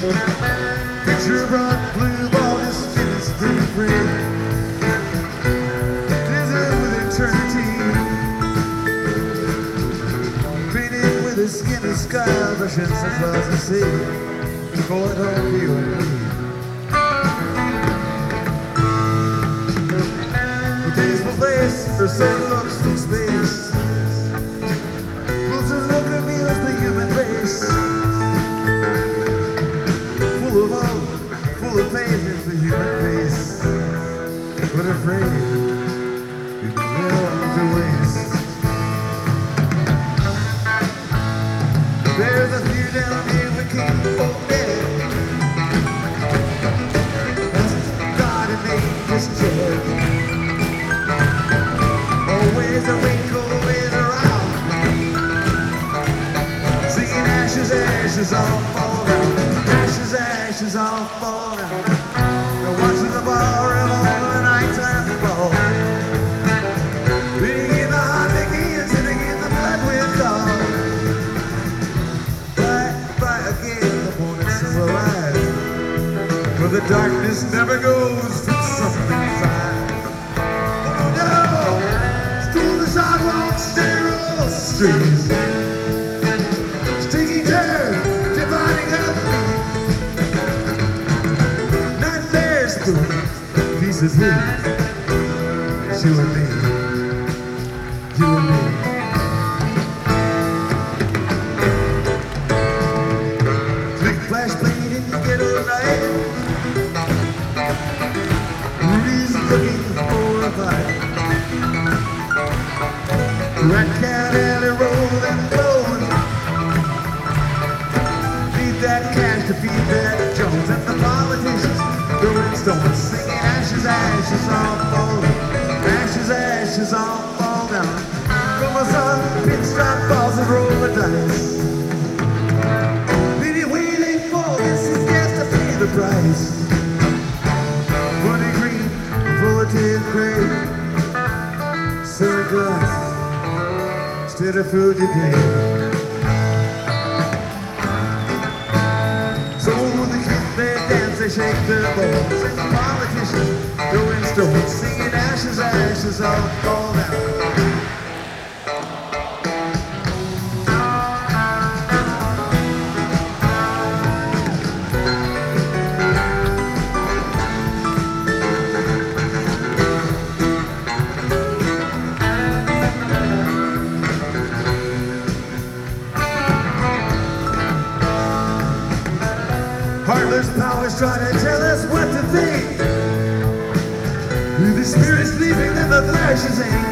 Picture of bright blue ball, his skin is pretty free. Glitter with eternity. Painted with his skin of sky, brushing some clouds to see. Call it all you and me. Her sun looks from space. Closer look reveals the human race. Full of hope, full of faith is the human face. But afraid in the middle of the waste. There's a few down here we can't forget. That's God and angels jet. Always a wrinkle, always around. Singing ashes, ashes all fall down. Ashes, ashes all fall down. They're watching the bar of all the nighttime fall. Beating in the heart begins, sitting in the blood with dawn. Bright again, the morning sun will rise. For the darkness never goes from something's eyes. Sidewalks, sterile streets, taking turns, dividing up. Nightmares through pieces hidden. You and me, you and me. Big flashlight in the ghetto night. Rudy's looking for a fight. Rat cat alley roll and blown. Need that cash to feed that Jones and the politicians throwing stones, singing ashes, ashes all fall down. Ashes, ashes all fall down. From a sun, pinstripe balls and roll the dice. Pity waiting for this, he has to pay the price. 20 green, 14 gray, silly glass. Instead of food you pay. So the kids they dance, they shake their balls, and the politicians go in stones, singing ashes, ashes all fall down. Heartless powers try to tell us what to think. The spirit's sleeping and the flesh is in.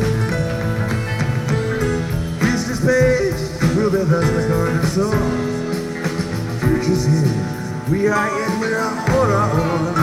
Business page will be thus the garden song. Future's here, we are in, we are order.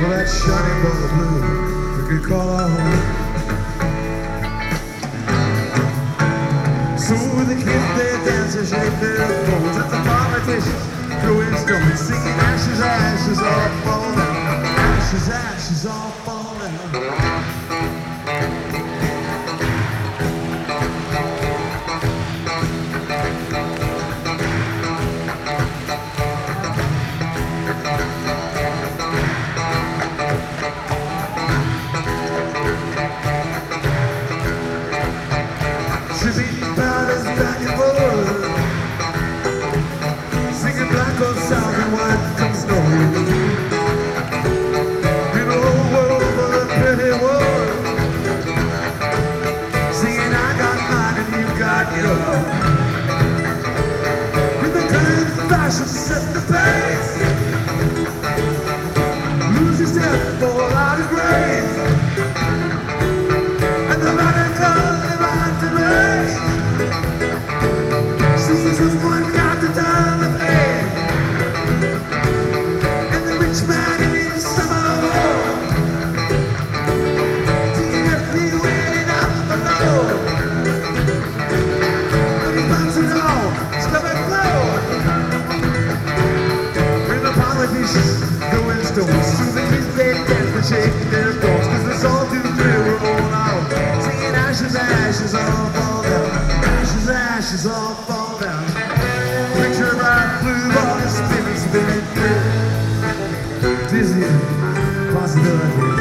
for that shining ball of blue we could call our home. So the kids they dance and shake their bones, and the politicians throwing stones, singing ashes, ashes all fall down, ashes, ashes all fall down. She's eating powders back and forth, singing black or south and white comes north. In a whole world full of pretty world, singing I got mine and you got yours. With the kind of fashion set the pace, lose your step, fall out of grace, and the radical just one got to turn the page, and the rich man in his summer home, taking everything waiting out the low, and he wants it all, stop and flow. When the politicians throwing stones, to the kids they dance and shake their bones, 'cause it's all too clear we're all out, singing ashes, ashes all fall down, ashes, ashes all fall down. Picture bright blue ball is spinning, spinning through dizzy possibilities.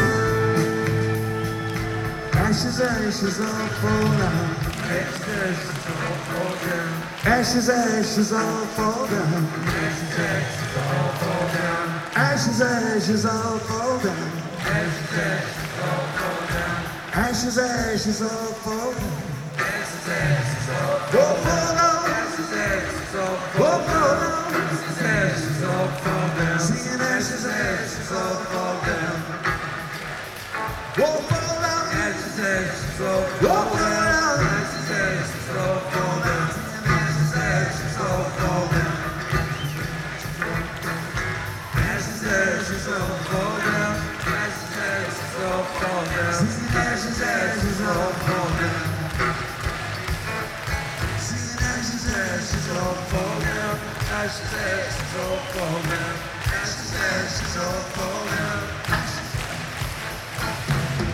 Ashes, ashes all fall down, ashes, ashes all fall down, ashes, ashes all fall down, ashes, ashes all fall down, ashes, ashes all fall down, ashes, ashes all fall down, ashes, ashes all fall down, ashes, ashes all fall down. Ashes all fall down, singing ashes, ashes all fall down. Whoa, fall down, ashes, ashes all fall down. Ashes, ashes all fall down, singing ashes, ashes all fall down. Ashes, ashes all fall down. Ashes, ashes all fall down, singing ashes, ashes all fall down. Singing ashes, ashes all fall down. Ashes, ashes all fall down, ashes, ashes all fall down.